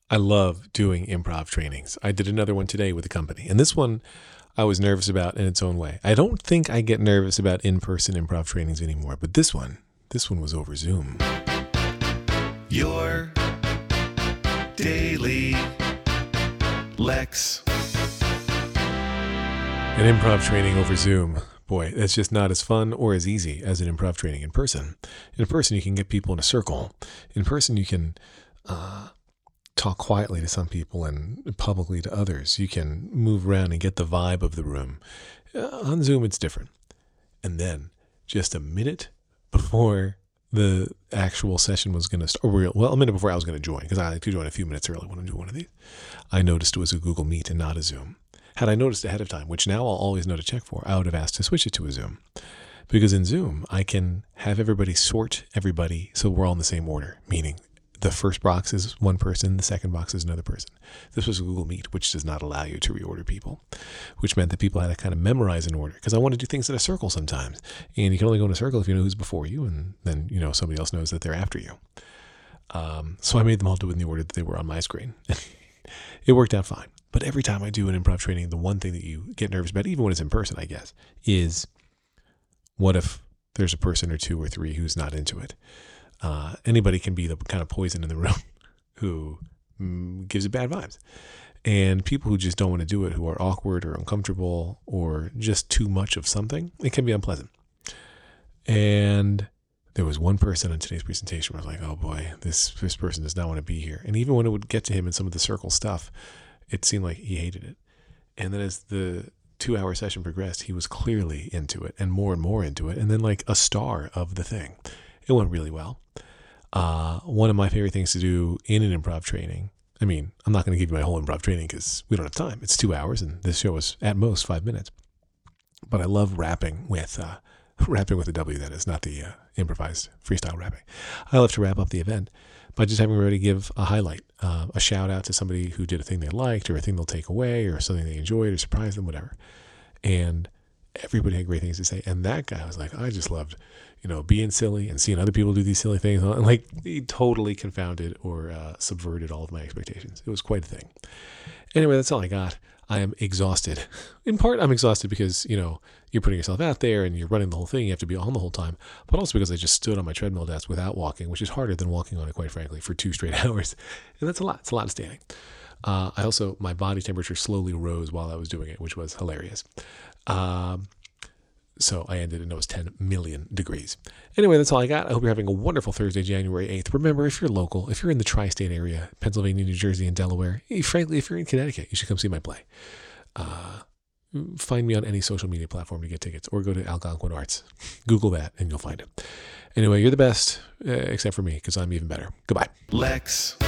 I love doing improv trainings. I did another one today with a company, and this one I was nervous about in its own way. I don't think I get nervous about in-person improv trainings anymore, but this one was over Zoom. Your Daily Lex. An improv training over Zoom. Boy, that's just not as fun or as easy as an improv training in person. In person, you can get people in a circle. In person, you can talk quietly to some people and publicly to others. You can move around and get the vibe of the room. On Zoom, it's different. And then, just a minute before the actual session was going to start, a minute before I was going to join, because I like to join a few minutes early when I do one of these, I noticed it was a Google Meet and not a Zoom. Had I noticed ahead of time, which now I'll always know to check for, I would have asked to switch it to a Zoom. Because in Zoom, I can have everybody sort everybody so we're all in the same order, meaning the first box is one person, the second box is another person. This was a Google Meet, which does not allow you to reorder people, which meant that people had to kind of memorize an order, because I want to do things in a circle sometimes. And you can only go in a circle if you know who's before you, and then somebody else knows that they're after you. So I made them all do it in the order that they were on my screen. It worked out fine. But every time I do an improv training, the one thing that you get nervous about, even when it's in person, I guess, is what if there's a person or two or three who's not into it? Anybody can be the kind of poison in the room who gives it bad vibes. And people who just don't want to do it, who are awkward or uncomfortable or just too much of something, it can be unpleasant. And there was one person on today's presentation where I was like, oh boy, this person does not want to be here. And even when it would get to him in some of the circle stuff, it seemed like he hated it. And then as the 2-hour session progressed, he was clearly into it and more into it. And then like a star of the thing. It went really well. One of my favorite things to do in an improv training, I mean, I'm not going to give you my whole improv training because we don't have time. It's 2 hours and this show is at most 5 minutes. But I love rapping with a W, that is, not the improvised freestyle rapping. I love to wrap up the event by just having everybody give a highlight, a shout out to somebody who did a thing they liked or a thing they'll take away or something they enjoyed or surprised them, whatever. And everybody had great things to say. And that guy was like, I just loved, being silly and seeing other people do these silly things. And like, he totally confounded or subverted all of my expectations. It was quite a thing. Anyway, that's all I got. I am exhausted. In part, I'm exhausted because, you're putting yourself out there and you're running the whole thing. You have to be on the whole time. But also because I just stood on my treadmill desk without walking, which is harder than walking on it, quite frankly, for 2 straight hours. And that's a lot. It's a lot of standing. My body temperature slowly rose while I was doing it, which was hilarious. So I ended and it was 10 million degrees. Anyway, that's all I got. I hope you're having a wonderful Thursday, January 8th. Remember, if you're local, if you're in the tri-state area, Pennsylvania, New Jersey, and Delaware, frankly, if you're in Connecticut, you should come see my play. Find me on any social media platform to get tickets or go to Algonquin Arts. Google that and you'll find it. Anyway, you're the best, except for me, because I'm even better. Goodbye. Lex.